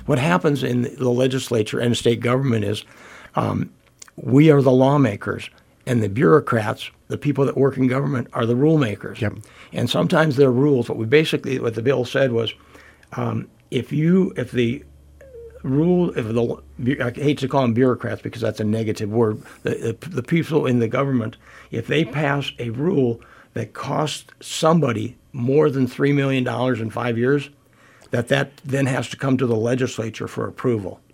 what happens in the legislature and state government is we are the lawmakers, and the bureaucrats, the people that work in government, are the rule makers. Yep. And sometimes their rules, what the bill said was, if the I hate to call them bureaucrats because that's a negative word, the people in the government, if they pass a rule that costs somebody more than $3 million in 5 years, that then has to come to the legislature for approval.